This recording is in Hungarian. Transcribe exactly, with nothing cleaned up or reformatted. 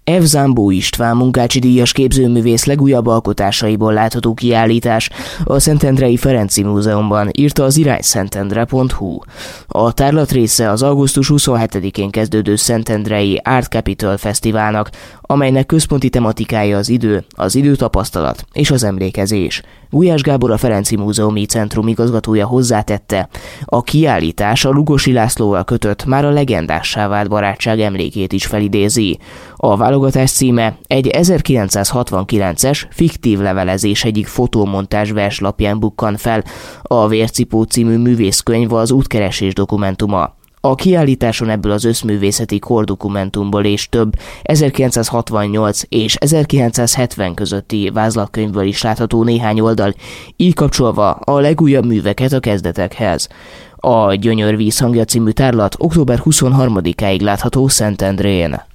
F. Zambó István munkácsi díjas képzőművész legújabb alkotásaiból látható kiállítás a Szentendrei Ferenczy Múzeumban, írta az irány szentendre pont hu. A tárlat része az augusztus huszonhetedikén kezdődő Szentendrei Art Capital Fesztiválnak, amelynek központi tematikája az idő, az időtapasztalat és az emlékezés. Gulyás Gábor, a Ferenczy Múzeumi Centrum igazgatója hozzátette, a kiállítás a Lugosi Lászlóval kötött, már a legendássá vált barátság emlékét is felidézi. A válogatás címe egy ezerkilencszázhatvankilences fiktív levelezés egyik fotómontázs verslapján bukkan fel. A Vércipó című művészkönyv az útkeresés dokumentuma. A kiállításon ebből az összművészeti kordokumentumból és több ezerkilencszázhatvannyolc és ezerkilencszázhetven közötti vázlatkönyvből is látható néhány oldal, így kapcsolva a legújabb műveket a kezdetekhez. A Gyönyör vízhangja című tárlat október huszonharmadikáig látható Szentendrén.